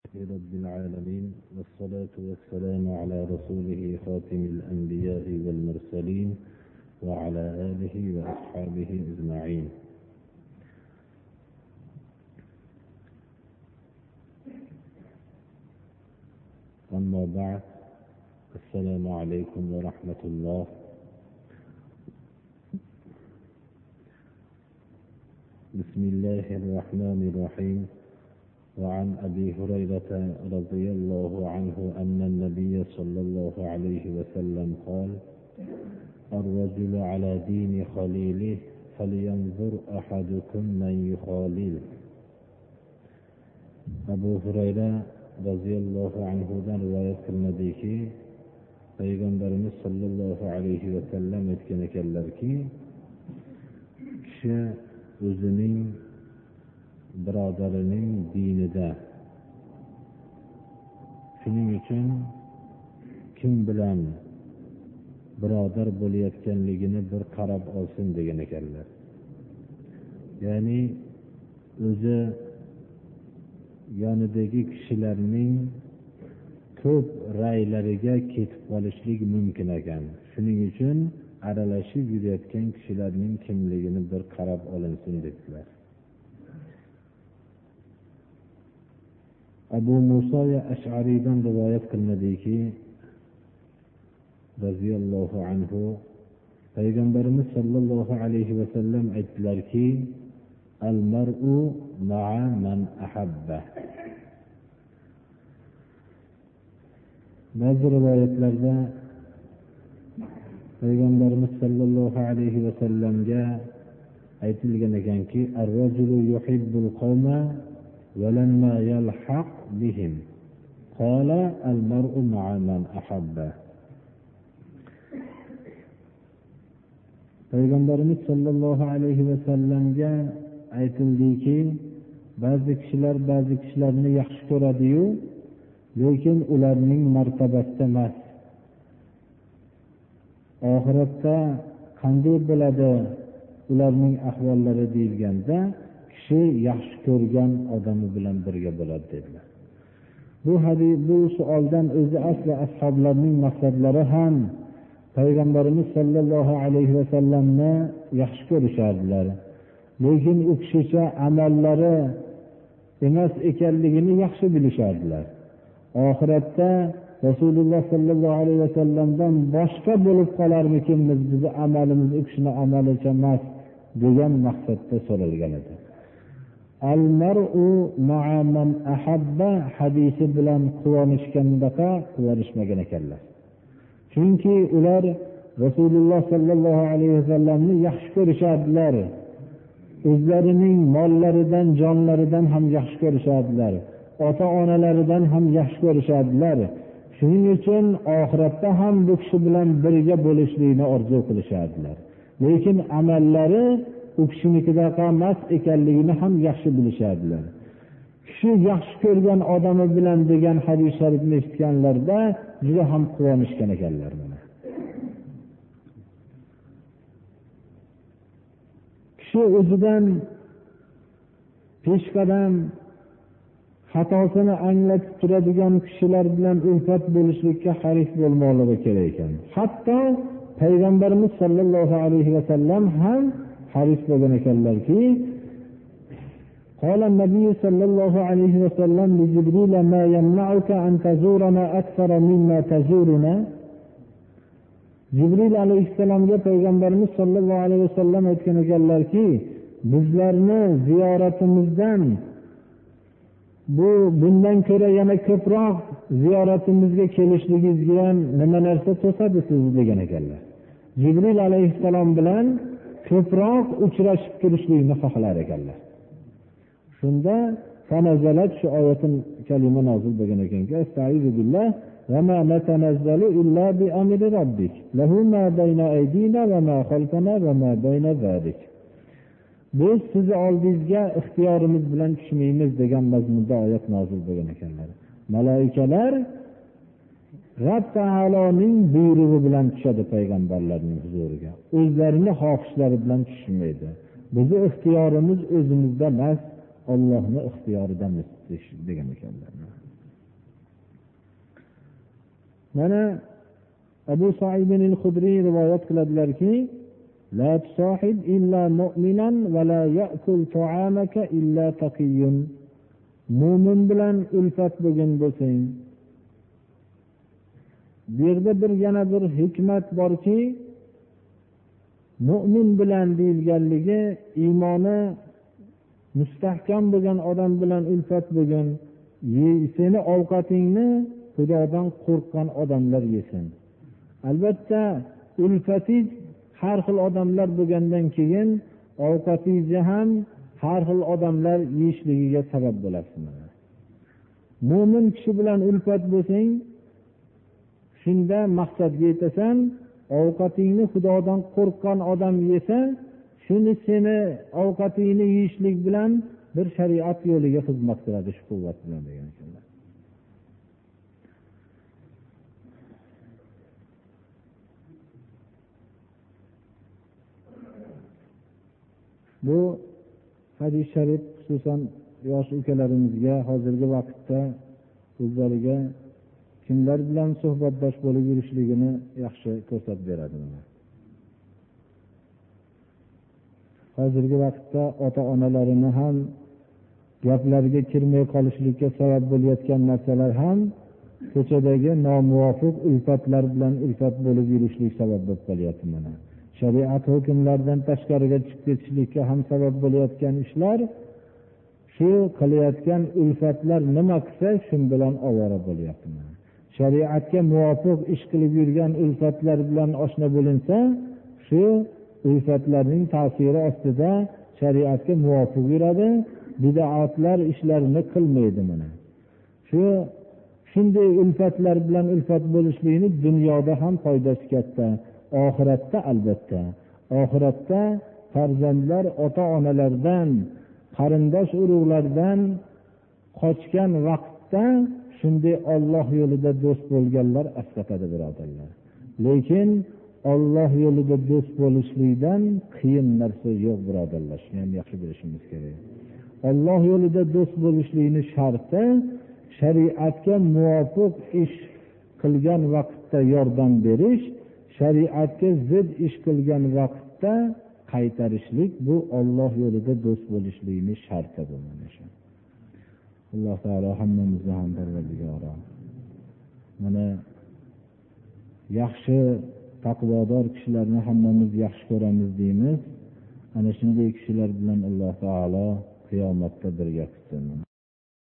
رب العالمين والصلاة والسلام على رسوله خاتم الأنبياء والمرسلين وعلى آله وأصحابه أجمعين. أما بعد، السلام عليكم ورحمة الله. بسم الله الرحمن الرحيم. وعن أبي هريرة رضي الله عنه أن النبي صلى الله عليه وسلم قال: الرجل على دين خليله فلينظر أحدكم من يخالل. Abu Hurayra roziyallohu anhudan rivoyat qilinadiki, Payg'ambarimiz sollallohu alayhi vasallam aytgan ekanlarki, kishi o'zining birodarining dinida, shuning uchun kim bilan birodar bo'layotganligini bir qarab olsin degan ekanlar. Ya'ni o'zi yonidagi kishilarning ko'p raylariga ketib qolishlik mumkin ekan. Shuning uchun aralashib yurayotgan kishilarning kimligini bir qarab olinsin dedilar. Abu Musa Ash'ariydan rivoyat qilinadiki, roziyallohu anhu, Payg'ambarimiz sollallohu alayhi vasallam aytdilarki, al-mar'u ma'a man ahabba. Ba'zi rivoyatlarda Payg'ambarimiz sollallohu alayhi vasallamga aytilgan ekanki, ar-rajulu yuhibbul qawma walamma yalhaq bihim qala al-mar'u ma'a man ahabba. Payg'ambarimiz sollallohu alayhi vasallamga aytildiki, ba'zi kishilar ba'zi kishilarni yaxshi ko'radi-yu, lekin ularning martabasida emas. Oxiratda qanday bo'ladi ularning ahvollari deyilganda, kishi yaxshi ko'rgan odami bilan birga bo'ladi dedilar. Bu savoldan o'zi asli ashoblarning maqsadlari ham Payg'ambarimiz sollallohu alayhi vasallamni yaxshi ko'rishardilar. Lekin u kishicha amallari emas ekanligini yaxshi bilishardilar. Oxiratda Rasululloh sollallohu alayhi vasallamdan boshqa bo'lib qolarmikinmiz, bizni amalimiz u kishining amalicha emas degan maqsadda so'ralgan edi. Al-mar'u ma'a man ahabba hadisi bilan quvonishgandaqa quvonishmagan ekanlar. Chunki ular Rasululloh sollallohu alayhi vasallamni yaxshi ko'rishardilar. O'zlarining mollaridan, jonlaridan ham yaxshi ko'rishardilar. Ota-onalaridan ham yaxshi ko'rishardilar. Shuning uchun oxiratda ham bu kishi bilan birga bo'lishlikni orzu qilishardilar. Lekin amallari u kishinikidaqa emas ekanligini ham yaxshi bilishardilar. Kishi yaxshi ko'rgan odami bilan degan hadis sharifni eshitganlarda juda ham quvonishgan ekanlar. Kishi o'zidan peshqadam xatosini anglatib turadigan kishilar bilan ulfat bo'lishlikka haris bo'lmoqligi kerak ekan. Hatto Payg'ambarimiz sollallohu alayhi vasallam ham haris bo'lgan ekanlarki, قال النبي صلى الله عليه وسلم لجبريل ما يمنعك أن تزورنا أكثر مما تزورنا. Jibril alayhissalomga Payg'ambarimiz sollallohu alayhi vasallam aytgan ekanlarki, bizlarni ziyoratimizdan bundan ko'ra yana ko'proq ziyoratimizga kelishligingizga ham nima narsa to'sadi sizni degan ekanlar. Jibril alayhissalom bilan ko'proq uchrashib turishlikni xohlar ekanlar. Shunda fanazalat shu oyatin kalima nozil bo'lgan ekanki, astagfiru billah va ma natanazzalu illa bi amri robbik lahu ma bayna aydina va ma khalfana va ma bayna zalik. Biz sizni oldingizga ixtiyorimiz bilan tushmaymiz degan mazmunda oyat nozil bo'lgan ekanlar. Malaikalar Rabb taoloning buyrug'i bilan tushadi payg'ambarlarning huzuriga. O'zlarining xohishlari bilan tushmaydi. Bizni ixtiyorimiz o'zimizda emas, Allohning ixtiyoridamiz degan ekanlar. Mana Abu Sa'id al-Khudri rivoyat qiladilarki, la tusahib illa mu'minan va la ya'kul ta'amaka illa taqiyyun. Mu'min bilan ulfat bo'lgan bo'lsang. Bu yerda yana bir hikmat borki, mu'min bilan deyilganligi iymoni mustahkam bo'lgan odam bilan ulfat bo'lgan. Seni ovqatingni Xudodan qo'rqqan odamlar yesin. Albatta, ulfatingiz har xil odamlar bo'lgandan keyin ovqatingizni ham har xil odamlar yeyishligiga sabab bo'lasizlar. Mo'min kishi bilan ulfat bo'lsang, shunda maqsadga yetasan. Ovqatingni Xudodan qo'rqqan odam yesa, shuni seni ovqatingni yeyishlik bilan bir shariat yo'liga xizmat qiladi shu quvvat bilan degan ekanlar. Bu hadis sharif xususan yosh ukalarimizga hozirgi vaqtda o'zlariga kimlar bilan suhbatdosh bo'lib yurishligini yaxshi ko'rsatib beradi. Hozirgi vaqtda ota-onalarini ham gaplariga kirmay qolishlikka sabab bo'layotgan narsalar ham ko'chadagi nomuvofiq ulfatlar bilan ulfat bo'lib yurishlik sabab bo'lib qolyapti. Mana shariat hukmlaridan tashqariga chiqib ketishlikka ham sabab bo'layotgan ishlar, shu qilayotgan ulfatlar nima qilsa shu bilan ovora bo'lyapti. Shariatga muvofiq ish qilib yurgan ulfatlar bilan oshna bo'linsa, shu ulfatlarning ta'siri ostida shariatga muvofiq yuradi, bid'atlar ishlarini qilmaydi. Mana shunday ulfatlar bilan ulfat bo'lishlikni dunyoda ham foydasi katta, oxiratda albatta. Oxiratda farzandlar ota-onalardan, qarindosh urug'lardan qochgan vaqtda shunday Alloh yo'lida do'st bo'lganlar asqatadi, birodarlar. Lekin Alloh yo'lida do'st bo'lishlikdan qiyin narsa yo'q, birodarlar. Shuni ham yaxshi bilishimiz kerak. Alloh yo'lida do'st bo'lishlikning sharti shariatga muvofiq ish qilgan vaqtda yordam berish, shariatga zid ish qilgan vaqtda qaytarishlik. Bu Alloh yo'lida do'st bo'lishlikning sharti bo'lmoqda. Alloh taolo hammamizni ham Parvardigori mana yaxshi taqvodor kishilarni hammamiz yaxshi ko'ramiz deymiz. Ana shunday kishilar bilan Alloh taolo qiyomatda birga qilsin.